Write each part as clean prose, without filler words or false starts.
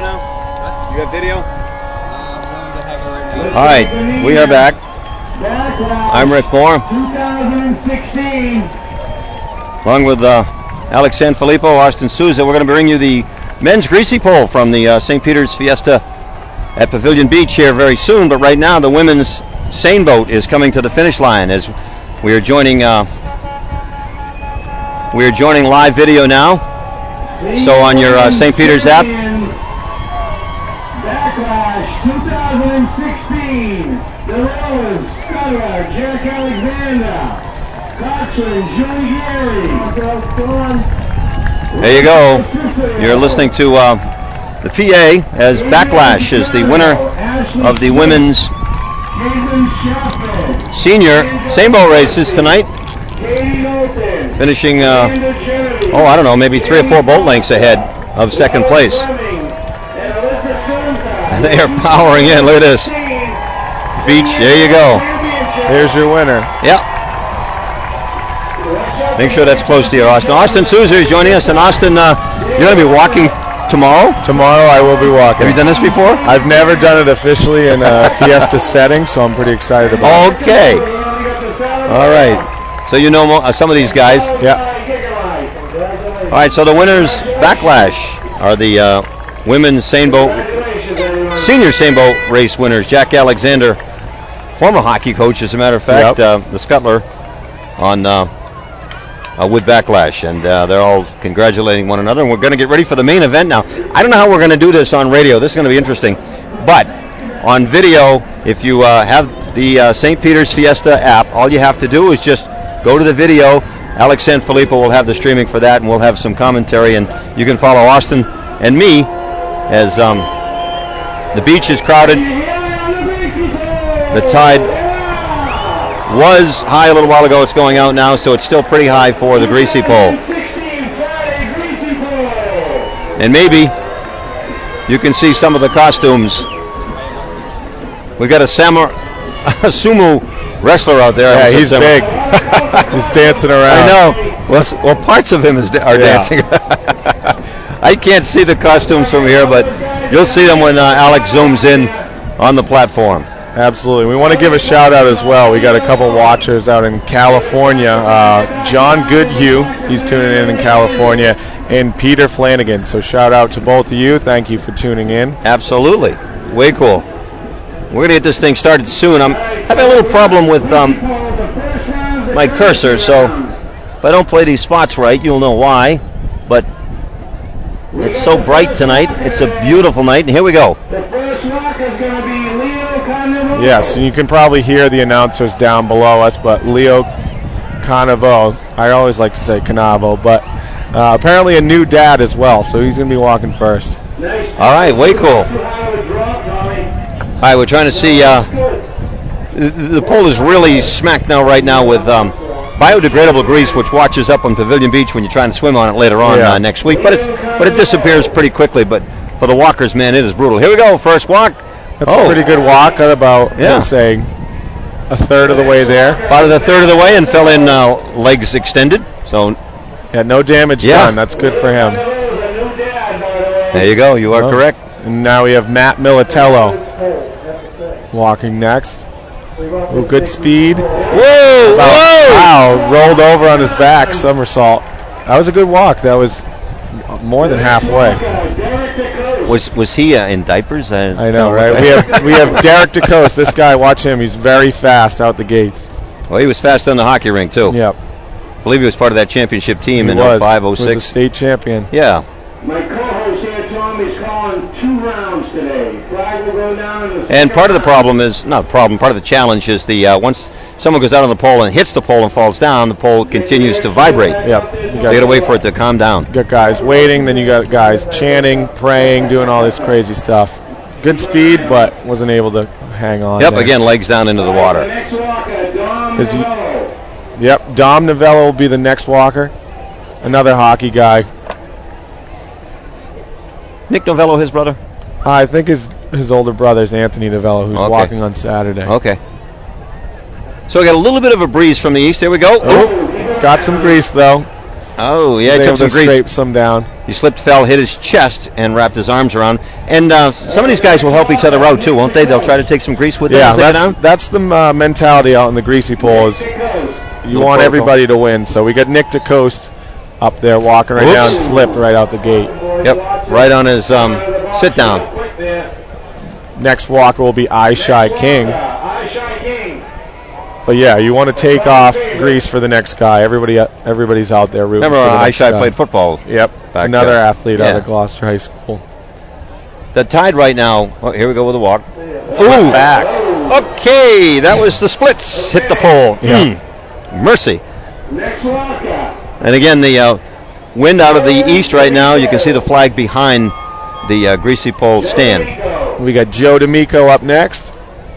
now? You got video? All right, we are back. I'm Rick Moore. 2016. Along with Alex Sanfilippo, Austin Souza, we're going to bring you the men's greasy pole from the St. Peter's Fiesta at Pavilion Beach here very soon. But right now, the women's seine boat is coming to the finish line as we are joining live video now. So on your St. Peter's app. Backlash 2016. The Rose, Scudder, Jack Alexander, Cochran, Joey Gary. There you go. You're listening to the PA as Backlash is the winner of the women's senior seine boat races tonight. Finishing, I don't know, maybe 3 or 4 boat lengths ahead of second place. And they are powering in. Look at this. Beach, there you go. There's your winner. Yep. Make sure that's close to you, Austin. Austin Souza is joining us. And Austin, you're going to be walking tomorrow? Tomorrow I will be walking. Have you done this before? I've never done it officially in a Fiesta setting, so I'm pretty excited about it. Okay. All right. So you know some of these guys? Yeah. All right, so the winners, Backlash, are the women's seine boat, senior seine boat race winners. Jack Alexander, former hockey coach, as a matter of fact, the Scuttler on with Backlash, and they're all congratulating one another. And we're going to get ready for the main event now. I don't know how we're going to do this on radio. This is going to be interesting, but on video, if you have the St. Peter's Fiesta app, all you have to do is just go to the video. Alex Sanfilippo will have the streaming for that, and we'll have some commentary, and you can follow Austin and me as the beach is crowded. The tide was high a little while ago. It's going out now, so it's still pretty high for the greasy pole. And maybe you can see some of the costumes. We've got a sumo wrestler out there. Yeah, he's big. He's dancing around. I know. Well, parts of him are dancing. I can't see the costumes from here, but you'll see them when Alex zooms in on the platform. Absolutely. We want to give a shout out as well. We got a couple watchers out in California. John Goodhue, he's tuning in California, and Peter Flanagan. So shout out to both of you. Thank you for tuning in. Absolutely. Way cool. We're going to get this thing started soon. I'm having a little problem with my cursor, so if I don't play these spots right, you'll know why. But it's so bright tonight. It's a beautiful night, and here we go. Yes, and you can probably hear the announcers down below us, but Leo Canavo, I always like to say Canavo, but apparently a new dad as well, so he's going to be walking first. All right, way cool. All right, we're trying to see. The pole is really smacked right now with biodegradable grease, which washes up on Pavilion Beach when you're trying to swim on it later on next week. But it disappears pretty quickly. But for the walkers, man, it is brutal. Here we go, first walk. That's a pretty good walk at about, let's say, a third of the way there. About a third of the way, and fell in legs extended. So no damage done. That's good for him. There you go. You are correct. And now we have Matt Militello walking next. Ooh, good speed. Whoa! Wow, rolled over on his back, somersault. That was a good walk. That was more than halfway. Was he in diapers? I know, right? We have Derek DeCoste. This guy, watch him. He's very fast out the gates. Well, he was fast on the hockey rink, too. Yep. I believe he was part of that championship team in 05, 06. He was a state champion. Yeah. My co-host here, Tom, is calling 2 rounds today. Flag will go down in the and part of the problem is, not the problem, part of the challenge is once someone goes out on the pole and hits the pole and falls down, the pole continues to vibrate. Yep. You got to wait for it to calm down. You got guys waiting, then you got guys chanting, praying, doing all this crazy stuff. Good speed, but wasn't able to hang on. Yep, there. Again, legs down into the water. Dom Novello will be the next walker. Another hockey guy. Nick Novello, his brother? I think his older brother is Anthony Novello, who's walking on Saturday. Okay. So we got a little bit of a breeze from the east. There we go. Got some grease, though. Oh, yeah, he was took able some to grease. scrape some down. He slipped, fell, hit his chest, and wrapped his arms around. And some of these guys will help each other out too, won't they? They'll try to take some grease with them as they go down. That's the mentality out in the greasy pole. Is you want everybody to win. So we got Nick DeCoste up there walking right now and slipped right out the gate. Yep, right on his sit down. Next walker will be Ishai King. But yeah, you want to take off grease for the next guy. Everybody's out there rooting. Remember, for the next Ishai guy. played football. Yep, another athlete out of Gloucester High School. The tide right now. Oh, here we go with the walk. Ooh, back. Okay, that was the splits. Hit the pole. Yeah. Mercy. Next walker. And again, the wind out of the east right now. You can see the flag behind the greasy pole stand. We got Joe D'Amico up next.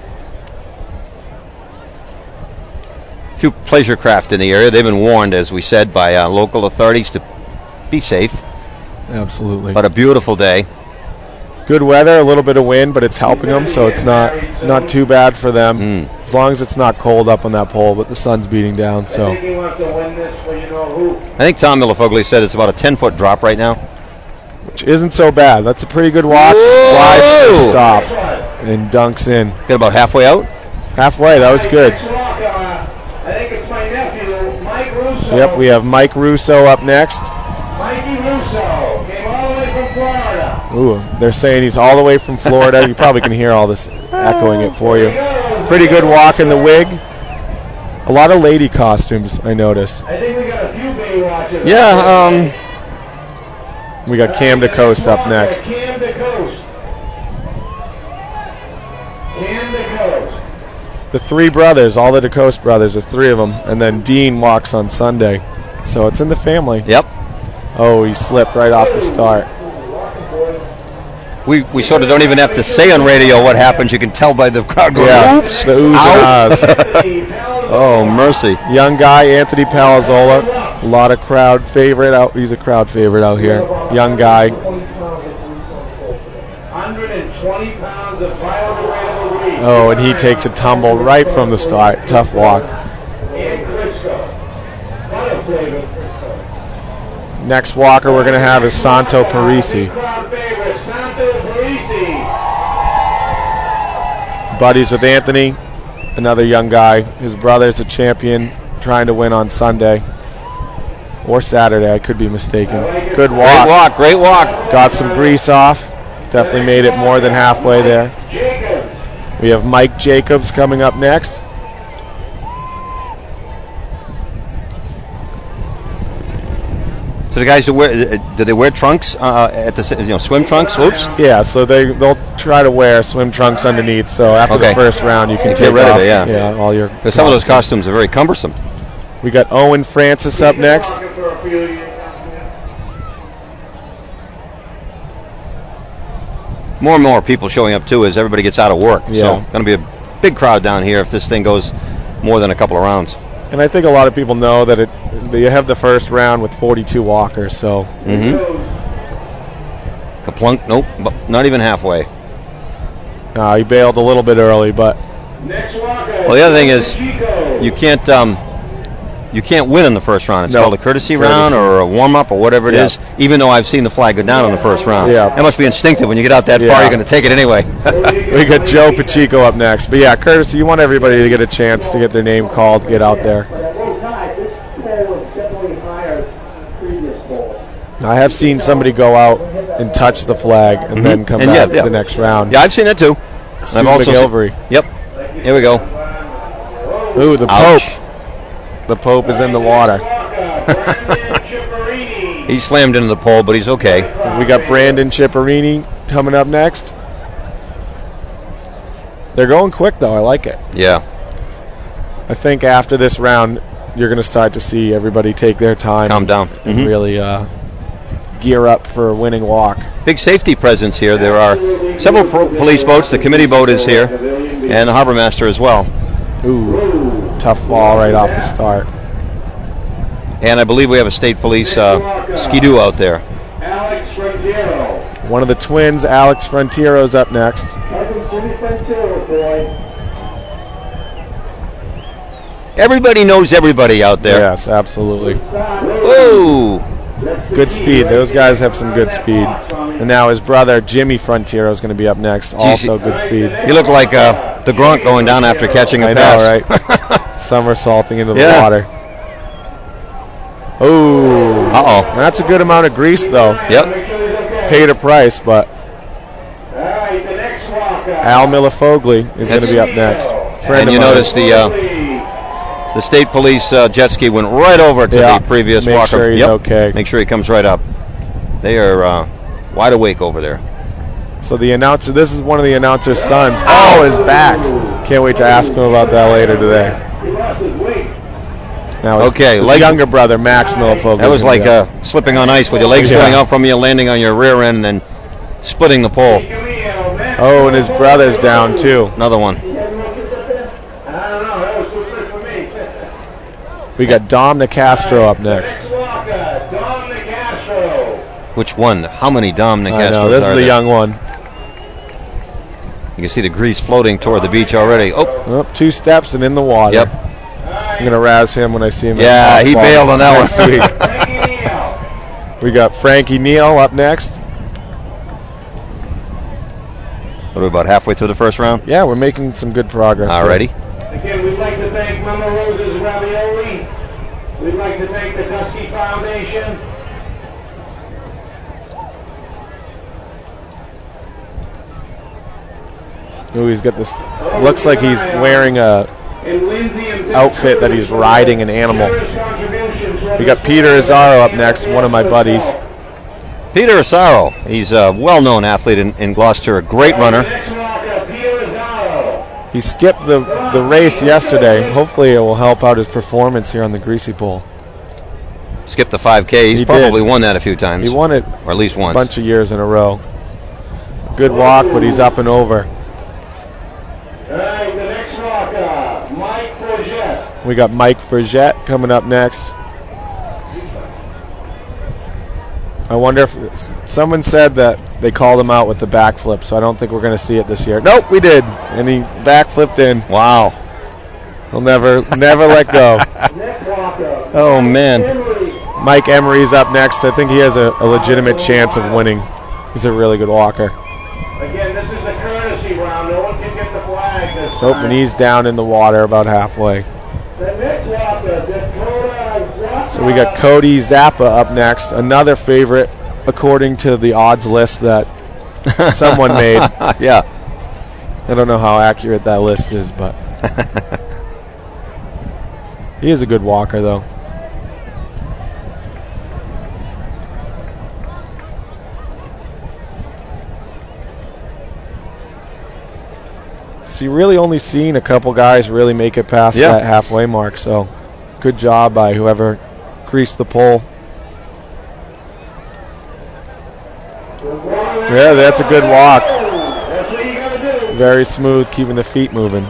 A few pleasure craft in the area. They've been warned, as we said, by local authorities to be safe. Absolutely. But a beautiful day. Good weather, a little bit of wind, but it's helping them, so it's not too bad for them. As long as it's not cold up on that pole, but the sun's beating down. So I think he wants to win this for you know who. I think Tom Millefogli said it's about a 10-foot drop right now. which isn't so bad. That's a pretty good walk. Slides to stop and dunks in. Get about halfway out? Halfway, that was good. I think it's my nephew, Mike Russo. Yep, we have Mike Russo up next. Mikey Russo came all the way from Florida. Ooh, they're saying he's all the way from Florida. You probably can hear all this echoing it for you. Pretty good walk in the wig. A lot of lady costumes, I noticed. I think we got a few Bay watchers. Yeah, We got Cam DeCoste up next. Cam DeCoste. Cam DeCoste. The three brothers, all the DeCoste brothers, there's three of them. And then Dean walks on Sunday. So it's in the family. Yep. Oh, he slipped right off the start. We sort of don't even have to say on radio what happens. You can tell by the crowd going, oops. The oohs and ahs. Oh, mercy. Young guy, Anthony Palazzola. A lot of crowd favorite out. He's a crowd favorite out here. Young guy. 120 pounds of biodegradable grease. Oh, and he takes a tumble right from the start. Tough walk. And Crisco. What a flavor, Crisco. Next walker we're going to have is Santo Parisi. Crowd favorite, Santo Parisi. Buddies with Anthony, another young guy. His brother's a champion, trying to win on Sunday. Or Saturday, I could be mistaken. Good walk. Great walk. Got some grease off. Definitely made it more than halfway there. We have Mike Jacobs coming up next. So the guys do they wear trunks at the swim trunks? Oops. Yeah, so they'll try to wear swim trunks underneath. So after the first round, you can take rid off of it. yeah, all your. Because some of those costumes are very cumbersome. We got Owen Francis up next. More and more people showing up too as everybody gets out of work. Yeah. So going to be a big crowd down here if this thing goes more than a couple of rounds. And I think a lot of people know that you have the first round with 42 walkers. So. Kaplunk, nope, not even halfway. He bailed a little bit early, but. Well, the other thing is you can't win in the first round. It's called a courtesy round or a warm-up or whatever it is, even though I've seen the flag go down in the first round. Yeah. That must be instinctive. When you get out that far, you're going to take it anyway. We got Joe Pacheco up next. But yeah, courtesy, you want everybody to get a chance to get their name called, get out there. I have seen somebody go out and touch the flag and then come back to the next round. Yeah, I've seen that too. Steve McGilvery. Yep. Here we go. Ooh, the Ouch. Pope. The Pope is in the water. He slammed into the pole, but he's okay. We got Brandon Ciparini coming up next. They're going quick, though. I like it. Yeah. I think after this round, you're going to start to see everybody take their time. Calm down. And really gear up for a winning walk. Big safety presence here. There are several police boats. The committee boat is here, and the harbor master as well. Ooh, tough fall right off the start. And I believe we have a state police skidoo out there. Alex Frontiero. One of the twins, Alex Frontiero's up next. Everybody knows everybody out there. Yes, absolutely. Ooh. Good speed. Those guys have some good speed. And now his brother, Jimmy Frontiero, is going to be up next. Also good speed. You look like the Gronk going down after catching a pass. I know, right? Somersaulting into the water. Oh. Uh-oh. That's a good amount of grease, though. Yep. Paid a price, but Al Millifogli is going to be up next. And you notice the state police jet ski went right over to the previous walker. Make sure he's okay. Make sure he comes right up. They are wide awake over there. So the announcer, this is one of the announcer's sons. Oh, his back. Can't wait to ask him about that later today. Now his younger brother, Max Millifogli. That was like slipping on ice with your legs going out from you, landing on your rear end, and splitting the pole. Oh, and his brother's down, too. Another one. We got Dom Nicastro up next. Which one? How many Dom Nicastros I know, this is the young one. You can see the grease floating toward the beach already. Oh, 2 steps and in the water. Yep. I'm going to razz him when I see him. Yeah, he bailed on that next week. We got Frankie Neal up next. What are we, about halfway through the first round? Yeah, we're making some good progress. Alrighty. Again, we'd like to thank Mama Rosa's Ravioli. We'd like to thank the Dusky Foundation. Ooh, he's got this. Looks like he's wearing a outfit that he's riding an animal. We got Peter Azzaro up next, one of my buddies. Peter Azzaro, he's a well-known athlete in Gloucester, a great runner. He skipped the race yesterday. Hopefully it will help out his performance here on the greasy pole. Skipped the 5K. He's probably won that a few times. He won it or at least once. A bunch of years in a row. Good walk, but he's up and over. The next walker, Mike Forget. We got Mike Forget coming up next. I wonder if someone said that they called him out with the backflip, so I don't think we're going to see it this year. Nope, we did, and he backflipped in. Wow! He'll never let go. Oh man! Mike Emery's up next. I think he has a legitimate chance of winning. He's a really good walker. Again, this is the courtesy round. No one can get the flag this time. Oh, and he's down in the water about halfway. The next walker, Dakota Zappa. So we got Cody Zappa up next, another favorite according to the odds list that someone made. Yeah. I don't know how accurate that list is, but he is a good walker, though. So you really only seen a couple guys really make it past that halfway mark, so good job by whoever greased the pole. Yeah, that's a good walk. Very smooth, keeping the feet moving.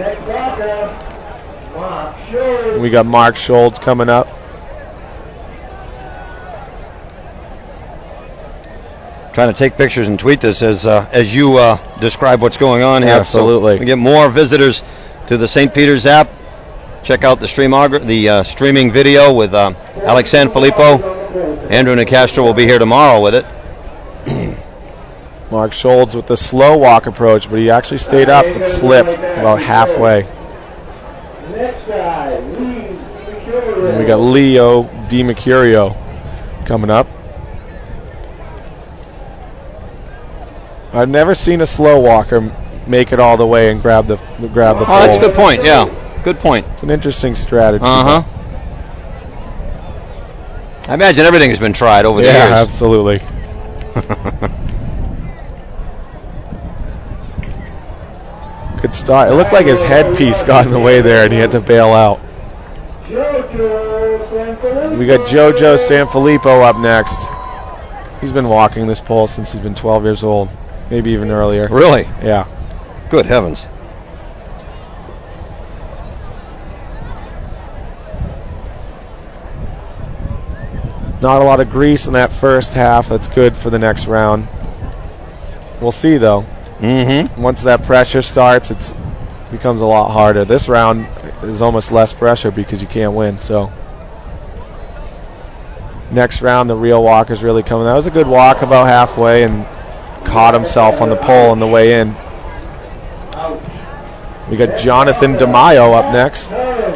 We got Mark Schultz coming up. Trying to take pictures and tweet this as you describe what's going on here. Absolutely. So we get more visitors to the St. Peter's app. Check out the streaming video with Alex Sanfilippo. Andrew Nicastro will be here tomorrow with it. Mark Schultz with the slow walk approach, but he actually stayed up but slipped about halfway. And we got Leo DiMercurio coming up. I've never seen a slow walker make it all the way and grab the pole. Oh, that's a good point. Yeah, good point. It's an interesting strategy. I imagine everything has been tried over the years. Yeah, absolutely. Good start. It looked like his headpiece got in the way there and he had to bail out. We got Jojo Sanfilippo up next. He's been walking this pole since he's been 12 years old. Maybe even earlier. Really? Yeah. Good heavens. Not a lot of grease in that first half. That's good for the next round. We'll see, though. Once that pressure starts, it becomes a lot harder. This round is almost less pressure because you can't win. So next round, the real walker's really coming. That was a good walk about halfway and caught himself on the pole on the way in. We got Jonathan DeMaio up next.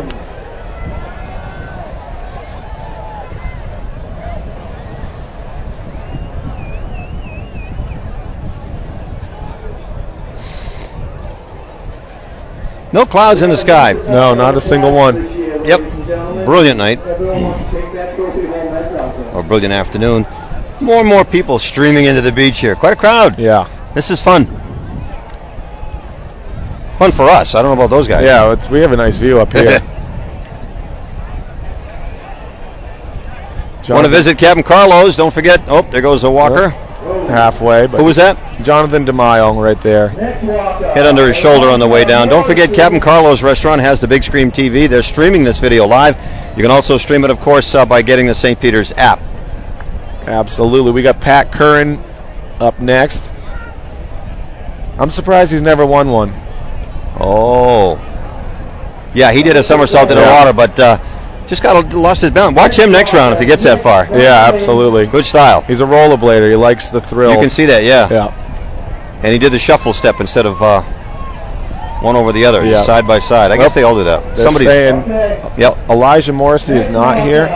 No clouds in the sky. No, not a single one. Yep. Brilliant night. Or brilliant afternoon. More and more people streaming into the beach here. Quite a crowd. Yeah. This is fun. Fun for us. I don't know about those guys. Yeah, we have a nice view up here. Want to visit Captain Carlos? Don't forget. Oh, there goes a walker. Halfway. But who was that? Jonathan DeMaio right there. Head under his shoulder on the way down. Don't forget, Captain Carlos Restaurant has the big screen TV. They're streaming this video live. You can also stream it, of course, by getting the St. Peter's app. Absolutely. We got Pat Curran up next. I'm surprised he's never won one. Oh. Yeah, he did a somersault in the water, but just lost his balance. Watch him next round if he gets that far. Yeah, absolutely. Good style. He's a rollerblader. He likes the thrills. You can see that, yeah. Yeah. And he did the shuffle step instead of one over the other, just side by side. I guess they all do that. Somebody's saying Elijah Morrissey is not here.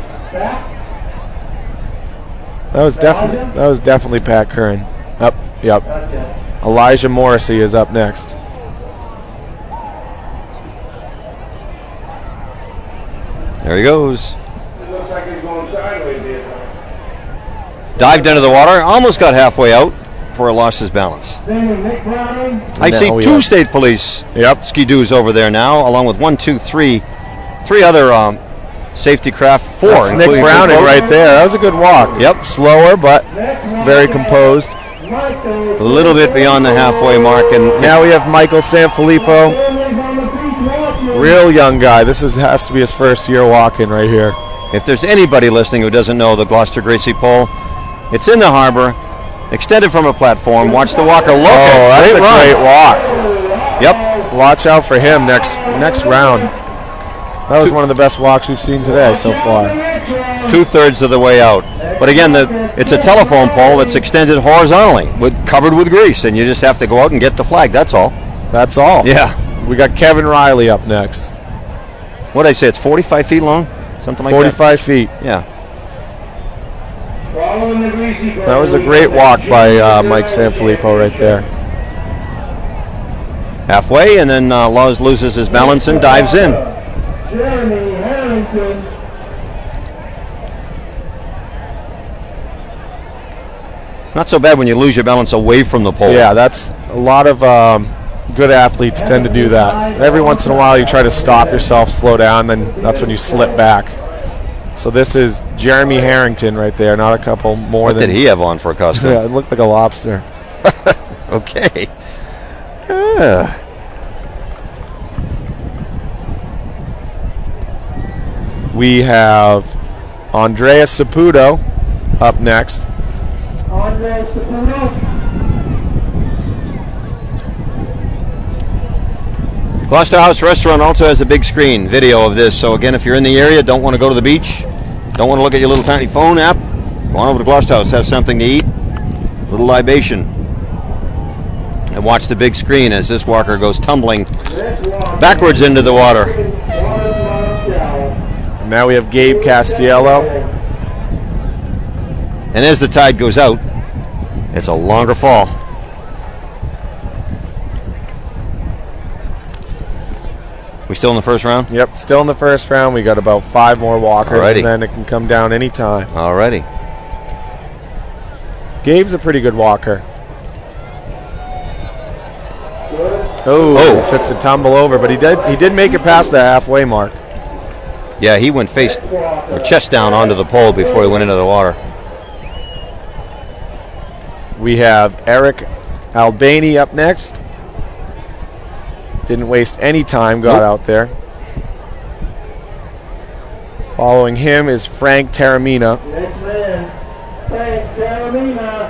That was definitely Pat Curran. Yep. Elijah Morrissey is up next. There he goes. Dived into the water, almost got halfway out before he lost his balance. I see two state police ski-doos over there now, along with 3 other safety craft. 4. That's Nick Browning right there. That was a good walk. Yep. Slower, but very composed. A little bit beyond the halfway mark. And now we have Michael Sanfilippo. Real young guy. This has to be his first year walking right here. If there's anybody listening who doesn't know the Gloucester Gracie Pole, it's in the harbor, extended from a platform. Watch the walker look. That's a great walk. Yep. Watch out for him next round. That was one of the best walks we've seen today so far. 2/3 of the way out. But again, it's a telephone pole that's extended horizontally, covered with grease, and you just have to go out and get the flag. That's all. That's all. Yeah. We got Kevin Riley up next. What did I say? It's 45 feet long? Something like 45 feet. Yeah. That was a great walk by Mike Sanfilippo right there. Halfway, and then Laws loses his balance and dives in. Jeremy Harrington. Not so bad when you lose your balance away from the pole. Yeah, that's a lot of good athletes tend to do that. Every once in a while you try to stop yourself, slow down, then that's when you slip back. So this is Jeremy Harrington right there, not a couple more. What did he have on for a costume? Yeah, it looked like a lobster. Okay. We have Andreas Saputo up next. Andreas Saputo. Gloucester House Restaurant also has a big screen video of this. So again, if you're in the area, don't want to go to the beach, don't want to look at your little tiny phone app, go on over to Gloucester House, have something to eat, a little libation, and watch the big screen as this walker goes tumbling backwards into the water. And now we have Gabe Castiello. And as the tide goes out, it's a longer fall. We still in the first round? Yep, still in the first round. We got about 5 more walkers, Alrighty. and then it can come down anytime. Alrighty. Gabe's a pretty good walker. Oh, took a tumble over, but he did make it past the halfway mark. Yeah, he went chest down onto the pole before he went into the water. We have Eric Albany up next. Didn't waste any time, got out there. Following him is Frank Taramina. Next man, Frank Taramina.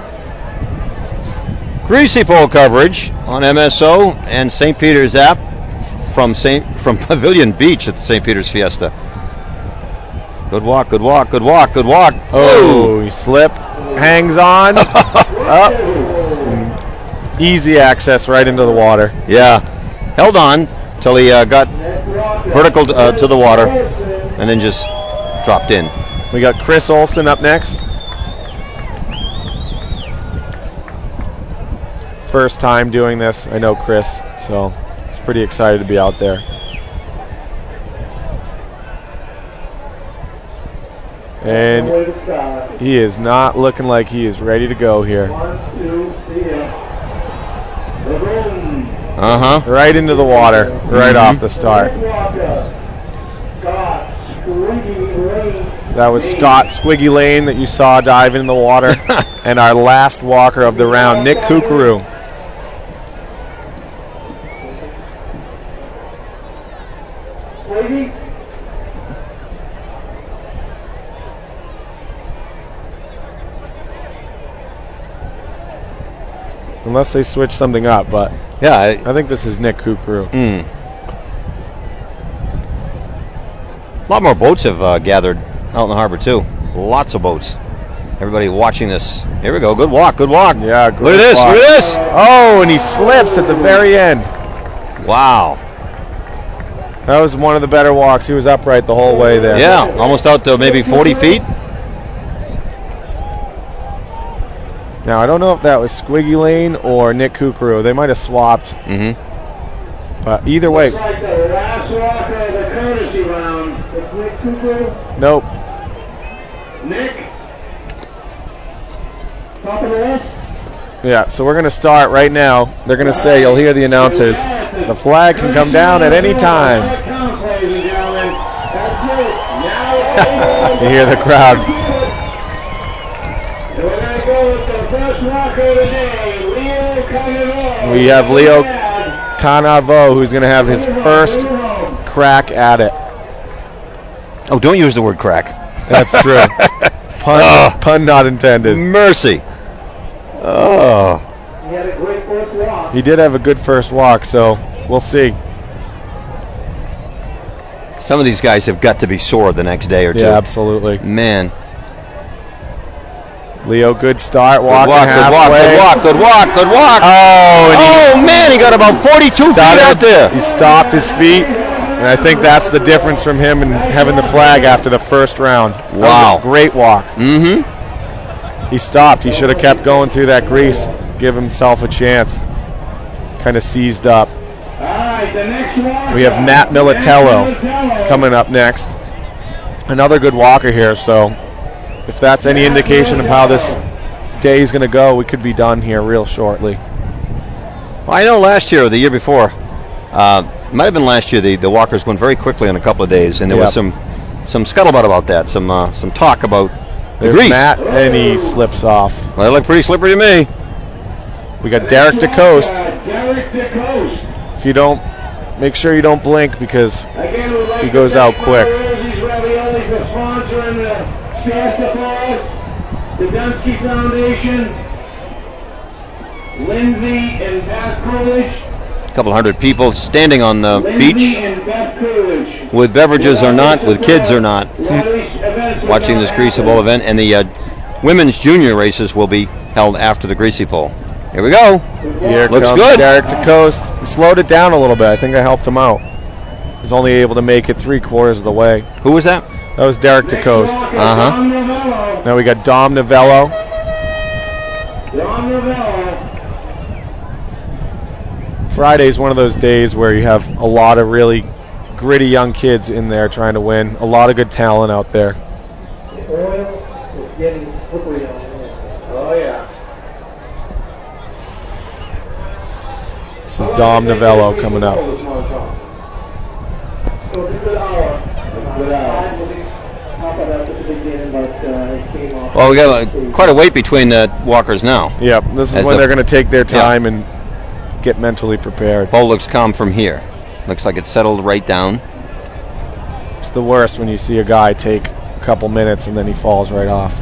Greasy Pole coverage on MSO and St. Peter's app from Pavilion Beach at the St. Peter's Fiesta. Good walk, good walk, good walk, good walk. Oh, he slipped. Hangs on. Up. Easy access right into the water. Yeah. Held on till he got vertical to the water and then just dropped in. We got Chris Olson up next. First time doing this. I know Chris, so he's pretty excited to be out there. And he is not looking like he is ready to go here. Right into the water, right off the start. That was Scott Squiggy Lane that you saw dive in the water. And our last walker of the round, Nick Kukuru. Unless they switch something up, but yeah, I think this is Nick Kukuru. A lot more boats have gathered out in the harbor too. Lots of boats. Everybody watching this. Here we go. Good walk. Good walk. Yeah. Look at this. Walk. Look at this. Oh, and he slips at the very end. Wow. That was one of the better walks. He was upright the whole way there. Yeah, almost out to maybe 40 feet. Now, I don't know if that was Squiggy Lane or Nick Kukuru. They might have swapped. But either way. Looks like the last walker of the courtesy round. It's Nick Kukuru. Nope. Nick. Top of the list. Yeah, so we're going to start right now. They're going to say, you'll hear the announcers, the flag can come down at any time. You hear the crowd. We're going to go with the first walker of the day, Leo Canavo. We have Leo Canavo, who's going to have his first crack at it. Oh, don't use the word crack. That's true. Pun not intended. Mercy. Oh. He had a great first walk. He did have a good first walk, so we'll see. Some of these guys have got to be sore the next day or two. Yeah, absolutely. Man. Leo, good start. Walking halfway. Good walk. Oh, man, he got about 42 feet out there. He stopped his feet, and I think that's the difference from him and having the flag after the first round. Wow. That was a great walk. He stopped. He should have kept going through that grease, give himself a chance. Kind of seized up. We have Matt Militello coming up next. Another good walker here, so if that's any indication of how this day is going to go, we could be done here real shortly. Well, I know last year or the year before, it might have been last year, the walkers went very quickly in a couple of days, and there was some scuttlebutt about that, some talk about There's grease. Matt, and he slips off. Well, they look pretty slippery to me. We got Derek DeCoste. If you don't, make sure you don't blink because he goes out quick. The Dunsky Foundation, Lindsay and Beth Coolidge. A couple hundred people standing on the beach, with beverages or not, with kids or not, watching this Greasy Pole event. And the women's junior races will be held after the Greasy Pole. Here we go. Here looks comes good. Derek DeCoste. He slowed it down a little bit. I think I helped him out. He was only able to make it 3/4 of the way. Who was that? That was Derek DeCoste. Now we got Dom Novello. Friday's one of those days where you have a lot of really gritty young kids in there trying to win. A lot of good talent out there. The oil is getting slippery on this. Oh, yeah. This is Dom Novello coming up. It was a good hour. Well, we got quite a wait between the walkers now. Yep, this is when they're going to take their time and get mentally prepared. Pole looks calm from here. Looks like it's settled right down. It's the worst when you see a guy take a couple minutes and then he falls right off.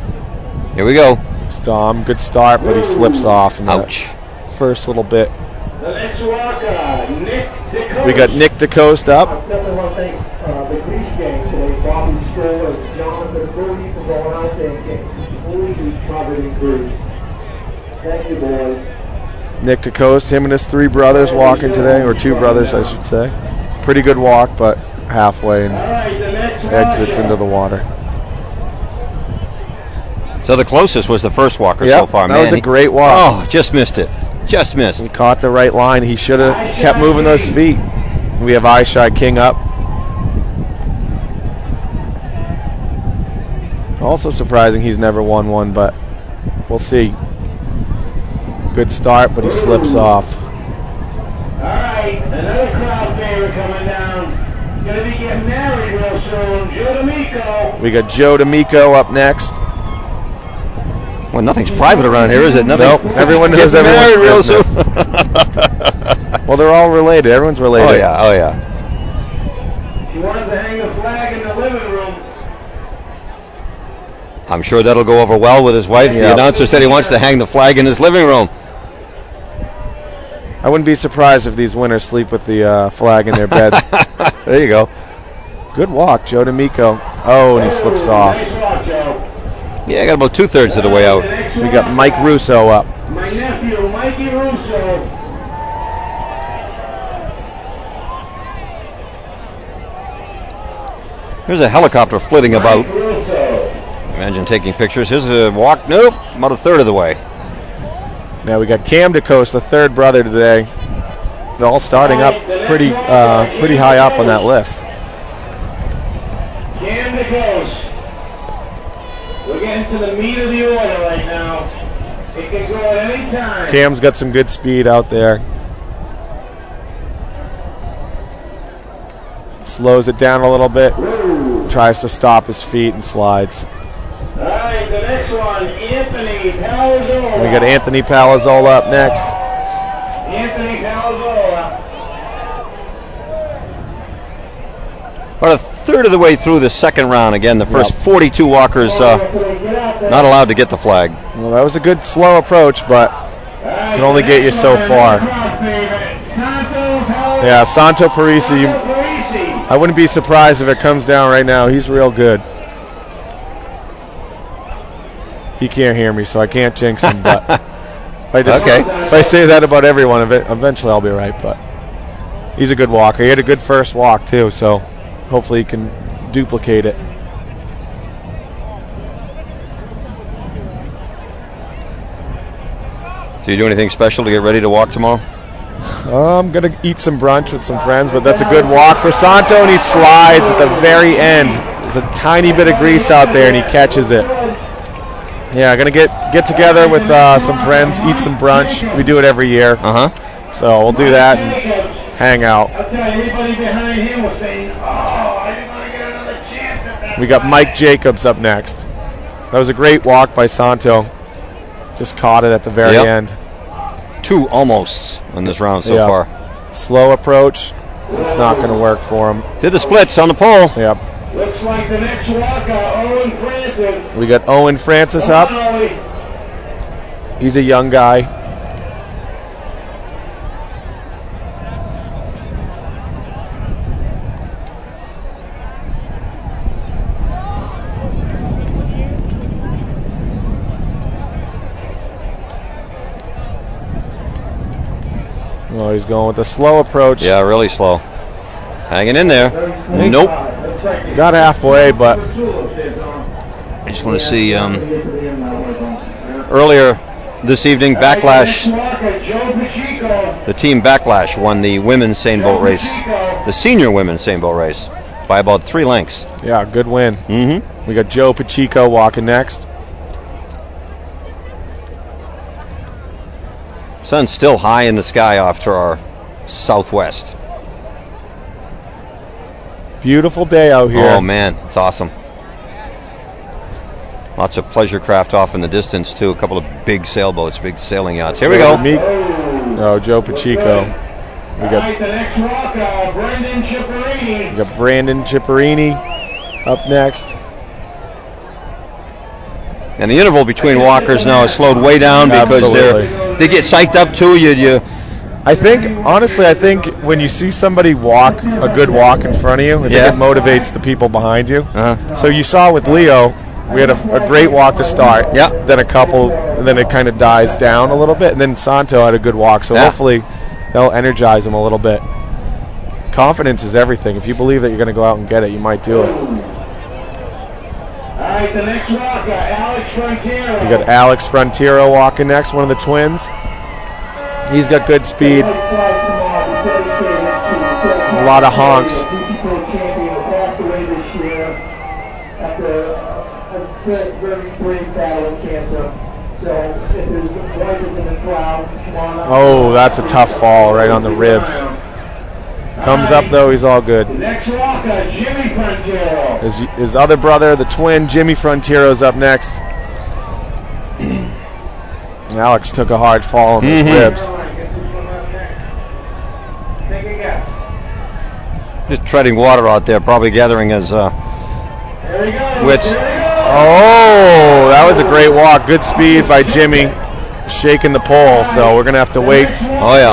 Here we go. It's Dom, good start, but he slips off in Ouch. that first little bit. The next walker, Nick DeCoste. We got Nick DeCoste up. Definitely want to thank the Grease Gang today, Bobby Stoll and Jonathan Moody for going out there and getting completely covered in grease. Thank you, boys. Nick DeCoste, him and his 3 brothers walking today, or 2 brothers, I should say. Pretty good walk, but halfway and exits into the water. So the closest was the first walker so far. That was a great walk. Oh, just missed it. Just missed. He caught the right line. He should have kept moving those feet. We have Ishai King up. Also surprising he's never won one, but we'll see. Good start, but he slips off. All right, another crowd favorite coming down. Gonna be getting married real soon. Joe D'Amico. We got Joe D'Amico up next. Well, nothing's private around here, is it? Nothing. Nope. Everyone knows everyone's business. Well, they're all related. Everyone's related. Oh, yeah. Oh, yeah. He wants to hang the flag in the living room. I'm sure that'll go over well with his wife. Yeah. The announcer said he wants to hang the flag in his living room. I wouldn't be surprised if these winners sleep with the flag in their bed. There you go. Good walk, Joe D'Amico. Oh, and he slips off. Nice walk, Joe. Yeah, I got about 2/3 of the way out. We got Mike Russo up. My nephew, Mikey Russo. There's a helicopter flitting about. Mike Russo. Imagine taking pictures. Here's a walk. Nope, about 1/3 of the way. Now we got Cam DeCoste, the 3rd brother today. They're all starting up pretty high up on that list. Cam DeCoste. We're getting to the meat of the order right now. It can go at any time. Cam's got some good speed out there. Slows it down a little bit. Tries to stop his feet and slides. All right, the next one, Anthony Palazzola. We got Anthony Palazzola up next. Anthony Palazzola. About 1/3 of the way through the second round. Again, the first 42 walkers not allowed to get the flag. Well, that was a good slow approach, but can only get you so far. Yeah, Santo Parisi. I wouldn't be surprised if it comes down right now. He's real good. He can't hear me, so I can't jinx him. But if I say that about everyone, eventually I'll be right. But he's a good walker. He had a good first walk too, so hopefully he can duplicate it. So you do anything special to get ready to walk tomorrow? I'm going to eat some brunch with some friends, but that's a good walk for Santo, and he slides at the very end. There's a tiny bit of grease out there, and he catches it. Yeah, going to get together with some friends, eat some brunch. We do it every year. So we'll do that and hang out. I'll tell you, anybody behind him was saying, oh, I didn't want to get another chance at that. We got Mike Jacobs up next. That was a great walk by Santo. Just caught it at the very end. 2 almosts in this round so far. Slow approach. It's not going to work for him. Did the splits on the pole. Yep. Looks like the next walker, Owen Francis. We got Owen Francis up. He's a young guy. Oh, he's going with a slow approach. Yeah, really slow. Hanging in there. Nope. Got halfway, but I just want to see earlier this evening, Backlash. The team Backlash won the women's seine boat race, the senior women's seine boat race, by about 3 lengths. Yeah, good win. Mm-hmm. We got Joe Pacheco walking next. Sun's still high in the sky off to our southwest. Beautiful day out here. Oh man, it's awesome. Lots of pleasure craft off in the distance too. A couple of big sailboats, big sailing yachts. Here we go. No, Joe Pacheco. We got the next walker, Brendan Chipperini. We got Brandon Chipperini up next. And the interval between walkers now is slowed way down because they get psyched up too. I think, honestly, when you see somebody walk a good walk in front of you, I think it motivates the people behind you. So you saw with Leo, we had a great walk to start. Yeah. Then then it kind of dies down a little bit, and then Santo had a good walk. So hopefully they'll energize him a little bit. Confidence is everything. If you believe that you're going to go out and get it, you might do it. All right, the next walker, Alex Frontiero. You got Alex Frontiero walking next, one of the twins. He's got good speed. A lot of honks. Oh, that's a tough fall right on the ribs. Comes up though, he's all good. Next walker, Jimmy Frontiero. His other brother, the twin, Jimmy Frontiero's up next. And Alex took a hard fall on his ribs. Just treading water out there, probably gathering his wits. Oh, that was a great walk. Good speed by Jimmy, shaking the pole. So we're going to have to wait. Oh, yeah.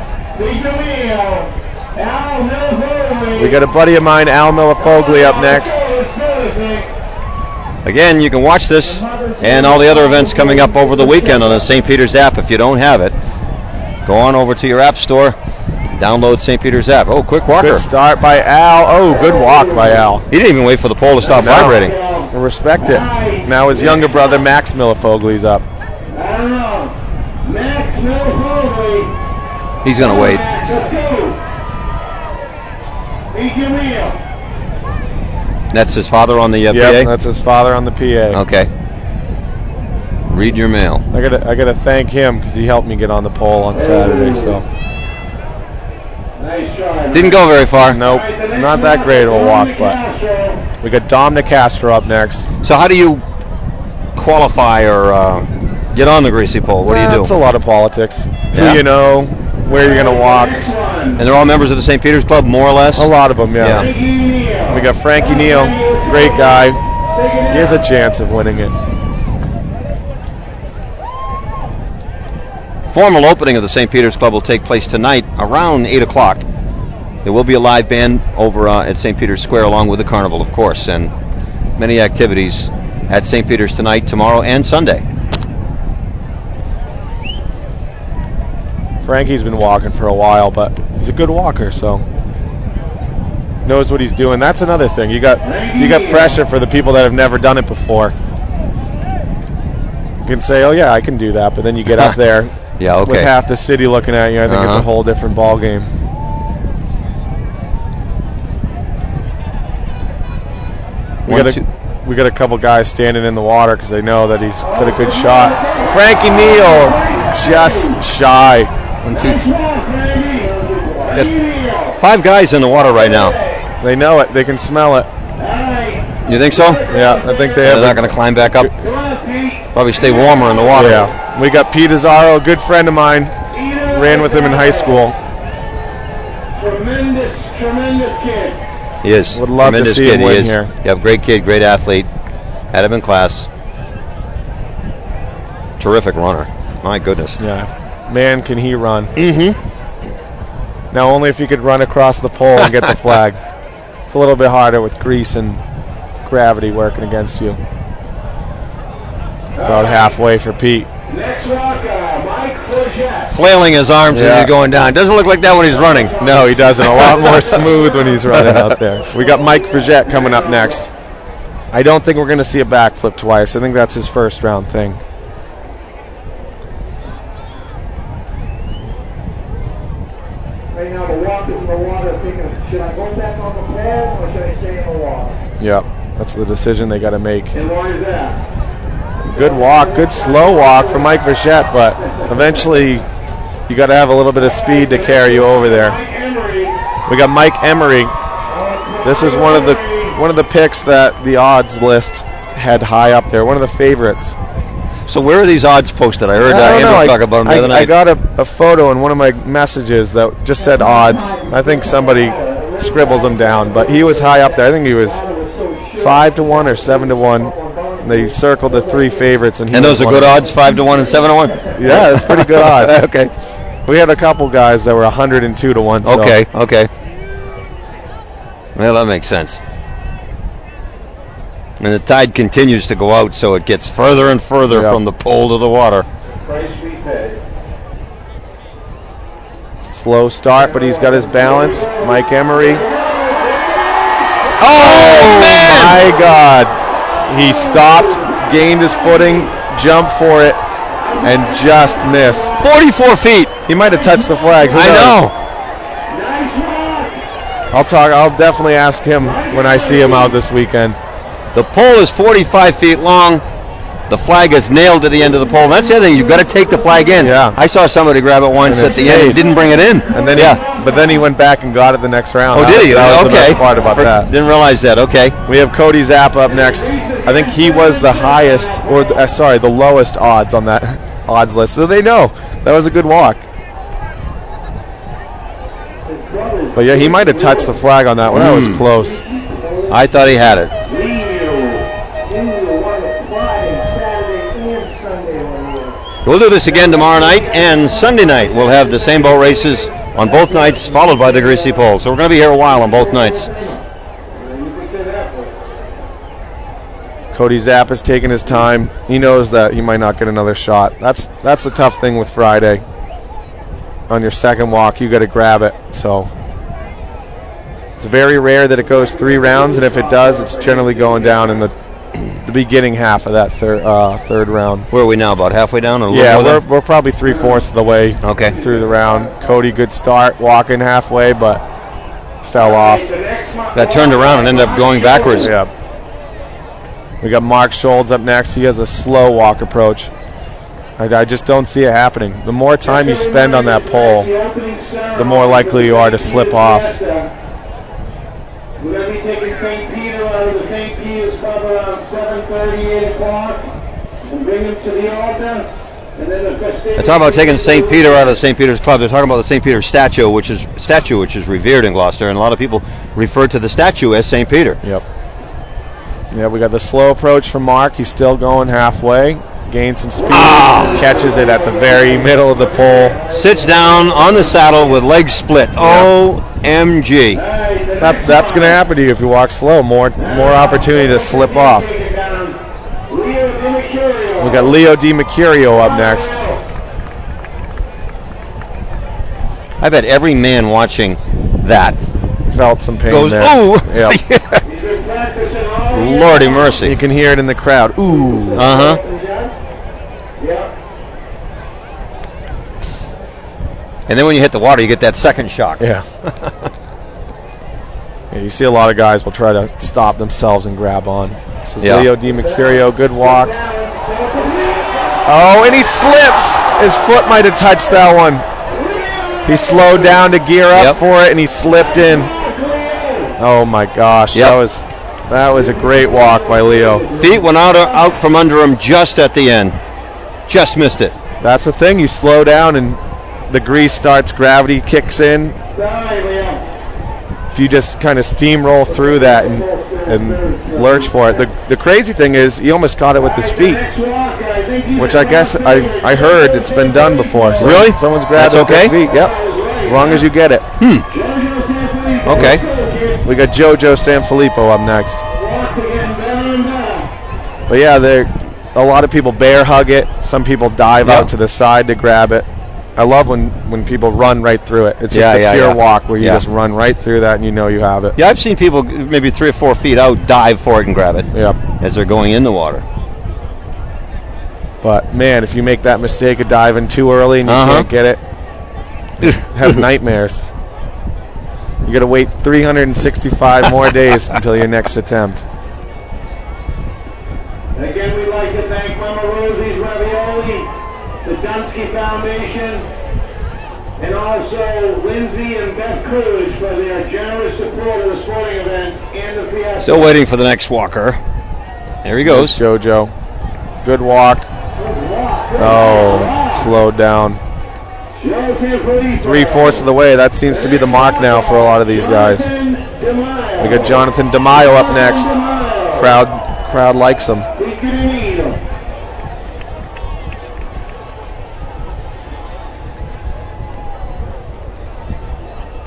We got a buddy of mine, Al Millifogli, up next. Again, you can watch this and all the other events coming up over the weekend on the St. Peter's app. If you don't have it, go on over to your app store, download St. Peter's app. Oh, quick walker. Good start by Al. Oh, good walk by Al. He didn't even wait for the pole to stop vibrating. Respect it. Now his younger brother, Max Millifogli's up. I don't know. Max Millifogli. He's going to wait. Let's go. Meet your meal. That's his father on the PA? That's his father on the PA. Okay. Read your mail. I gotta thank him because he helped me get on the pole on Saturday. So Nice try. didn't go very far. Nope, not that great of a walk, but we got Dom Nicastro up next. So how do you qualify or get on the greasy pole? What do you do? It's a lot of politics. Yeah. Who you know, where you're gonna walk. And they're all members of the St. Peter's Club, more or less? A lot of them, yeah. We got Frankie Neal, great guy. He has a chance of winning it. Formal opening of the St. Peter's Club will take place tonight around 8 o'clock. There will be a live band over at St. Peter's Square along with the carnival, of course, and many activities at St. Peter's tonight, tomorrow, and Sunday. Frankie's been walking for a while, but he's a good walker, so knows what he's doing. That's another thing. You got pressure for the people that have never done it before. You can say, "Oh yeah, I can do that," but then you get up there with half the city looking at you. I think it's a whole different ball game. We got a couple guys standing in the water because they know that he's got a good shot. Frankie Neal, just shy. 1, 2, 3. 5 guys in the water right now. They know it. They can smell it. You think so? Yeah, I think they have. They're not going to climb back up. Probably stay warmer in the water. Yeah. We got Pete Azzaro, a good friend of mine. Ran with him in high school. Tremendous kid. He is. Would love Tremendous to see kid. him win He is. here. Yep, great kid, great athlete. Had him in class. Terrific runner. My goodness. Yeah. Man, can he run. Mm-hmm. Now, only if he could run across the pole and get the flag. It's a little bit harder with grease and gravity working against you. About halfway for Pete. Next walker, Mike Froget. Flailing his arms as he's going down. Doesn't look like that when he's running. No, he doesn't. A lot more smooth when he's running out there. We got Mike Froget coming up next. I don't think we're going to see a backflip twice. I think that's his first round thing. Right now the walkers in the water thinking, should I go back on the pole or should I stay in the water? Yep, that's the decision they got to make. And why is that? Good walk, good slow walk for Mike Froget, but eventually you got to have a little bit of speed to carry you over there. We got Mike Emery. This is one of the picks that the odds list had high up there. One of the favorites. So where are these odds posted? I heard Andrew talk about them the other night. I got a photo in one of my messages that just said odds. I think somebody scribbles them down, but he was high up there. I think he was 5-1 or 7-1. They circled the 3 favorites, and those are good odds, 5-1 and 7-1. Yeah, that's pretty good odds. Okay. We had a couple guys that were 102 to 1. So. Okay. Well, that makes sense. And the tide continues to go out, so it gets further and further from the pole to the water. Slow start, but he's got his balance. Mike Emery. Oh, man! My God. He stopped, gained his footing, jumped for it, and just missed. 44 feet. He might have touched the flag. Who knows? know. I'll definitely ask him when I see him out this weekend. The pole is 45 feet long. The flag is nailed to the end of the pole. That's the other thing. You've got to take the flag in. Yeah. I saw somebody grab it once at the end and didn't bring it in. And then but then he went back and got it the next round. Oh, did he? That was the best part about that. Didn't realize that. Okay. We have Cody Zapp up next. I think he was the highest, or the lowest odds on that odds list. So they know that was a good walk. But yeah, he might have touched the flag on that one. That was close. I thought he had it. We'll do this again tomorrow night and Sunday night. We'll have the same boat races on both nights, followed by the greasy pole. So we're going to be here a while on both nights. Cody Zapp is taking his time. He knows that he might not get another shot. That's the tough thing with Friday. On your second walk, you got to grab it. So it's very rare that it goes 3 rounds, and if it does, it's generally going down in the beginning half of that third round. Where are we now? About halfway down? Or We're probably 3/4 of the way through the round. Cody, good start, walking halfway, but fell off. That turned around and ended up going backwards. Yeah. We got Mark Scholz up next. He has a slow walk approach. I just don't see it happening. The more time you spend on that pole, the more likely you are to slip off. We're going to be taking St. Peter out of the St. Peter's Club around 7:30, 8 o'clock, and bring him to the altar. And then the festivities. They're talking about taking St. Peter out of the St. Peter's Club. They're talking about the St. Peter's statue, which is revered in Gloucester, and a lot of people refer to the statue as St. Peter. Yep. Yeah, we got the slow approach from Mark. He's still going halfway. Gains some speed. Catches it at the very middle of the pole. Sits down on the saddle with legs split. OMG. That's going to happen to you if you walk slow. More opportunity to slip off. We got Leo DiMercurio up next. I bet every man watching that felt some pain goes, there. ooh. Yep. Lordy mercy. You can hear it in the crowd. Ooh. Uh-huh. And then when you hit the water, you get that second shock. Yeah. You see a lot of guys will try to stop themselves and grab on. This is Leo DiMercurio. Good walk. Oh, and he slips. His foot might have touched that one. He slowed down to gear up for it, and he slipped in. Oh, my gosh. That was a great walk by Leo. Feet went out from under him just at the end. Just missed it. That's the thing. You slow down, and the grease starts, gravity kicks in. If you just kind of steamroll through that and lurch for it. The crazy thing is he almost caught it with his feet, which I guess I heard it's been done before. So really? Someone's grabbed it with their feet. Yep. As long as you get it. Okay. We got Jojo Sanfilippo up next. But yeah, a lot of people bear hug it. Some people dive out to the side to grab it. I love when people run right through it. It's just a pure walk where you just run right through that and you know you have it. Yeah, I've seen people maybe 3 or 4 feet out dive for it and grab it. Yep. As they're going in the water. But man, if you make that mistake of diving too early and you can't get it, you have nightmares. You got to wait 365 more days until your next attempt. And again, we'd like to thank Mama Rosie's Ravioli, the Dunsky Foundation, and also Lindsay and Beth Coolidge for their generous support of the sporting events and the fiesta. Still waiting for the next walker. There he goes. There's Jojo. Good walk. Oh, slowed down. 3/4 of the way. That seems to be the mark now for a lot of these guys. We got Jonathan DeMaio up next. Crowd likes him.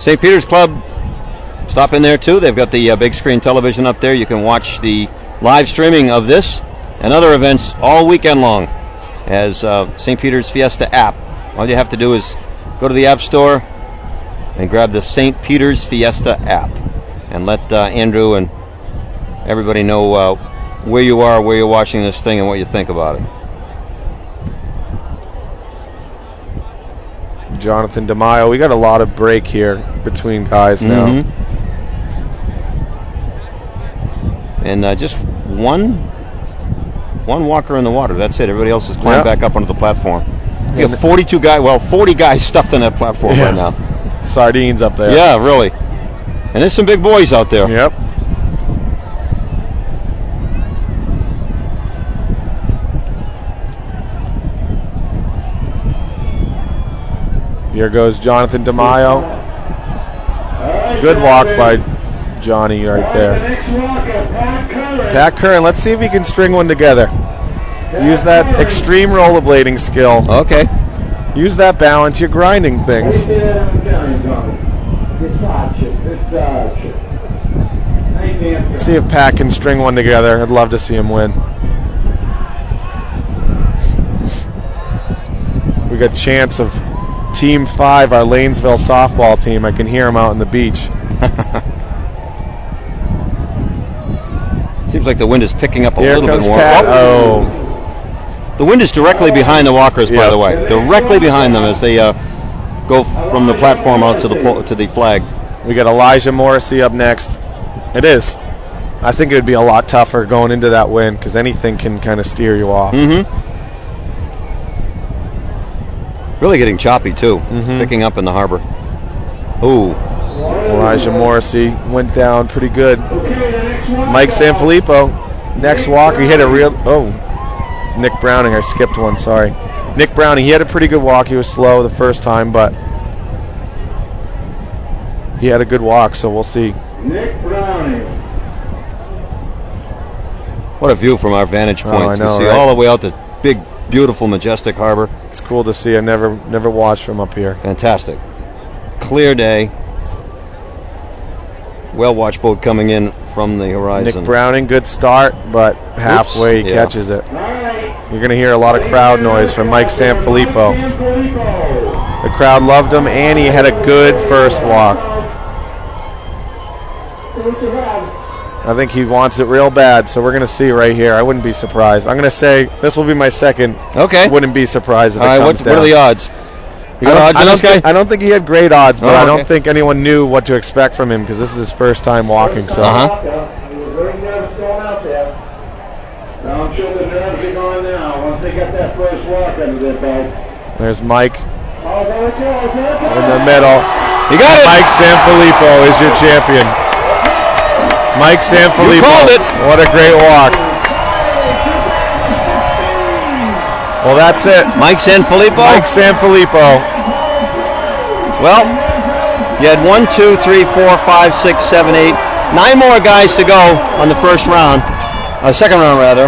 St. Peter's Club, stop in there too. They've got the big screen television up there. You can watch the live streaming of this and other events all weekend long as St. Peter's Fiesta app. All you have to do is go to the App Store and grab the St. Peter's Fiesta app and let Andrew and everybody know where you are, where you're watching this thing, and what you think about it. Jonathan DeMaio. We got a lot of break here between guys now. Mm-hmm. And just one walker in the water. That's it. Everybody else has climbed back up onto the platform. You have 40 guys stuffed on that platform right now. Sardines up there. Yeah, really. And there's some big boys out there. Yep. Here goes Jonathan DeMaio. Good walk by Johnny right there. Pat Curran, let's see if he can string one together. Use that extreme rollerblading skill. Okay. Use that balance. You're grinding things. Let's see if Pat can string one together. I'd love to see him win. We got chance of Team 5, our Lanesville softball team. I can hear them out on the beach. Seems like the wind is picking up a Here little comes bit more. Pat. Oh. The wind is directly behind the walkers, by the way. Directly behind them as they go from the platform out to the flag. We got Elijah Morrissey up next. It is. I think it would be a lot tougher going into that wind because anything can kind of steer you off. Mm-hmm. Really getting choppy, too. Picking up in the harbor. Ooh. Elijah Morrissey went down pretty good. Mike Sanfilippo, next walk. He hit a real... Oh. Nick Browning, I skipped one, sorry. Nick Browning, he had a pretty good walk. He was slow the first time, but he had a good walk, so we'll see. Nick Browning. What a view from our vantage point. I know, you see right? all the way out the big, beautiful, majestic harbor. It's cool to see. I never watched from up here. Fantastic. Clear day. Well-watched boat coming in from the horizon. Nick Browning, good start, but halfway he catches it. You're going to hear a lot of crowd noise from Mike Sanfilippo. The crowd loved him, and he had a good first walk. I think he wants it real bad, so we're going to see right here. I wouldn't be surprised. I'm going to say this will be my second. Okay. Wouldn't be surprised if it comes down. What are the odds? You got odds on this guy? I don't think he had great odds, but I don't think anyone knew what to expect from him because this is his first time walking. So. He was very nervous going out there. I'm sure the nerves are gone now once they got that first walk under their belt. There's Mike Oh, there it goes, there it goes. in the middle. You got it. Mike Sanfilippo is your champion. Mike Sanfilippo. You called it. What a great walk. Well, that's it. Mike Sanfilippo? Mike Sanfilippo. Well, you had 1, 2, 3, 4, 5, 6, 7, 8, 9 more guys to go on the first round. Second round, rather.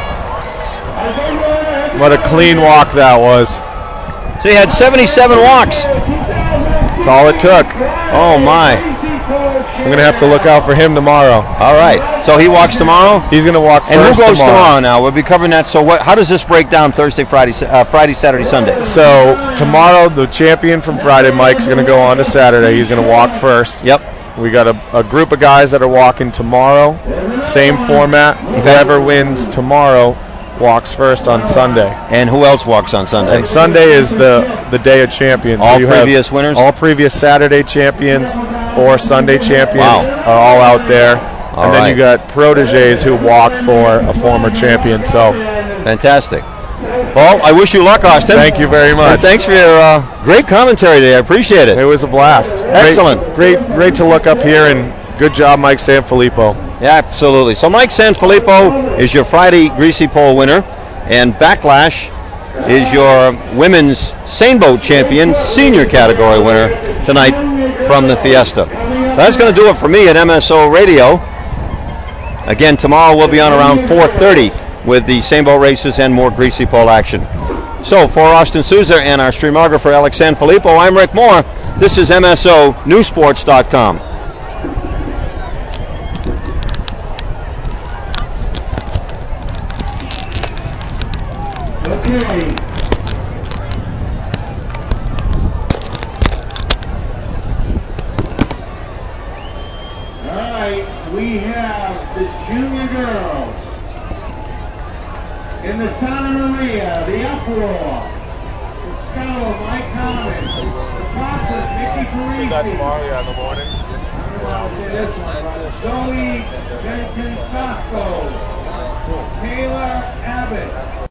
What a clean walk that was. So you had 77 walks. That's all it took. Oh, my. I'm going to have to look out for him tomorrow. All right. So he walks tomorrow? He's going to walk first. And who goes tomorrow now? We'll be covering that. So how does this break down Thursday, Friday, Saturday, Sunday? So tomorrow, the champion from Friday, Mike's going to go on to Saturday. He's going to walk first. Yep. We got a group of guys that are walking tomorrow. Same format. Whoever wins tomorrow walks first on Sunday. And who else walks on Sunday? And Sunday is the day of champions. All so previous winners? All previous Saturday champions or Sunday champions are all out there. And then you got proteges who walk for a former champion. So fantastic. Well, I wish you luck, Austin. Thank you very much. And thanks for your great commentary today. I appreciate it. It was a blast. Excellent. Great to look up here, and good job, Mike Sanfilippo. Yeah, absolutely. So Mike Sanfilippo is your Friday Greasy Pole winner, and Backlash is your women's Sailboat champion, senior category winner tonight from the Fiesta. That's going to do it for me at MSO Radio. Again, tomorrow we'll be on around 4:30 with the Sailboat races and more Greasy Pole action. So for Austin Souza and our streamographer Alex Sanfilippo, I'm Rick Moore. This is MSO Newsports.com. Okay. All right, we have the junior girls in the Santa Maria, the Uproar, the Scowl, Mike Collins, the Process, Mickey Parisi. Is that tomorrow? Yeah, in the morning. I don't know how to say this one, but Zoe Benton Sosco, Taylor Abbott.